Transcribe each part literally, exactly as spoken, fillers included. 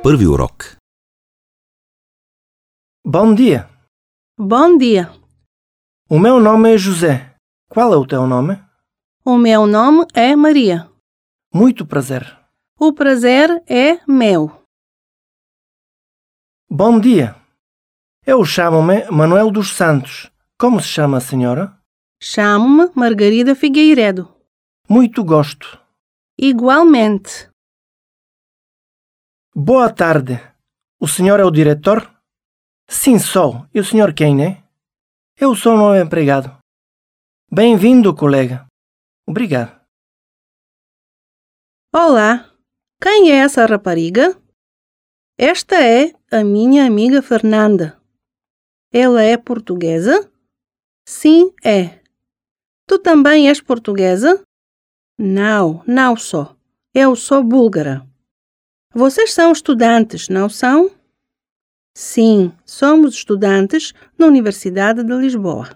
Prvý urok. Bom dia. Bom dia. O meu nome é José. Qual é o teu nome? O meu nome é Maria. Muito prazer. O prazer é meu. Bom dia. Eu chamo-me Manuel dos Santos. Como se chama a senhora? Chamo-me Margarida Figueiredo. Muito gosto. Igualmente. Boa tarde. O senhor é o diretor? Sim, sou. E o senhor quem é? Eu sou um novo empregado. Bem-vindo, colega. Obrigado. Olá. Quem é essa rapariga? Esta é a minha amiga Fernanda. Ela é portuguesa? Sim, é. Tu também és portuguesa? Não, não sou. Eu sou búlgara. Vocês são estudantes, não são? Sim, somos estudantes na Universidade de Lisboa.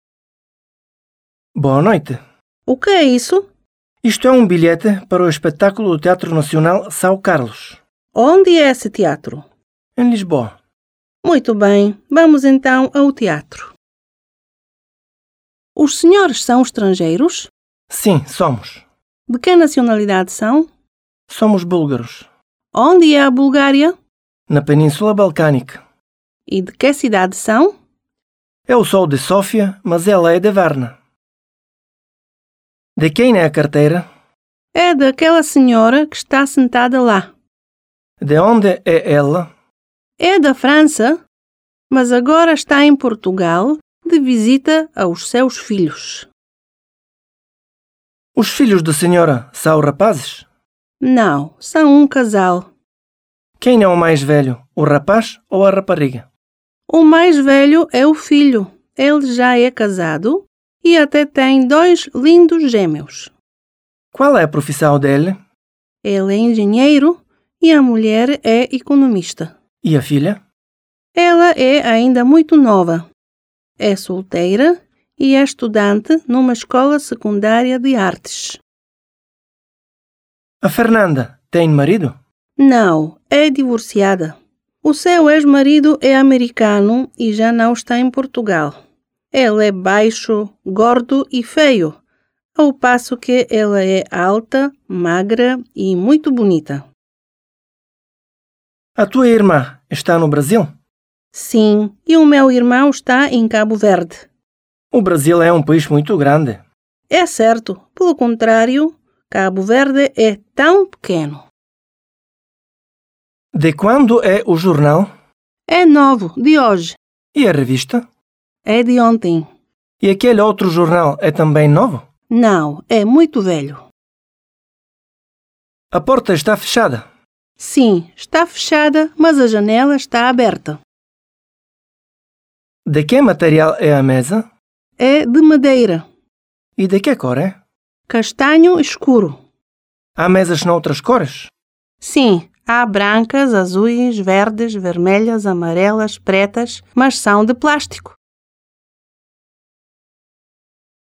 Boa noite. O que é isso? Isto é um bilhete para o espetáculo do Teatro Nacional São Carlos, Onde é esse teatro? em Lisboa. Muito bem, vamos então ao teatro. Os senhores são estrangeiros? Sim, somos. De que nacionalidade são? Somos búlgaros. Onde é a Bulgária? Na Península Balcânica. E de que cidade são? Eu sou de Sófia, mas ela é de Varna. De quem é a carteira? É daquela senhora que está sentada lá. De onde é ela? É da França, mas agora está em Portugal de visita aos seus filhos. Os filhos da senhora são rapazes? Não, são um casal. Quem é o mais velho, o rapaz ou a rapariga? O mais velho é o filho. Ele já é casado e até tem dois lindos gêmeos. Qual é a profissão dele? Ele é engenheiro e a mulher é economista. E a filha? Ela é ainda muito nova. É solteira e é estudante numa escola secundária de artes. A Fernanda tem marido? Não, é divorciada. O seu ex-marido é americano e já não está em Portugal. Ele é baixo, gordo e feio, ao passo que ela é alta, magra e muito bonita. A tua irmã está no Brasil? Sim, e o meu irmão está em Cabo Verde. O Brasil é um país muito grande. É certo, pelo contrário, Cabo Verde é tão pequeno. De quando é o jornal? É novo, de hoje. E a revista? É de ontem. E aquele outro jornal é também novo? Não, é muito velho. A porta está fechada. Sim, está fechada, mas a janela está aberta. De que material é a mesa? É de madeira, E de que cor é? castanho escuro. Há mesas noutras cores? Sim, há brancas, azuis, verdes, vermelhas, amarelas, pretas, mas são de plástico.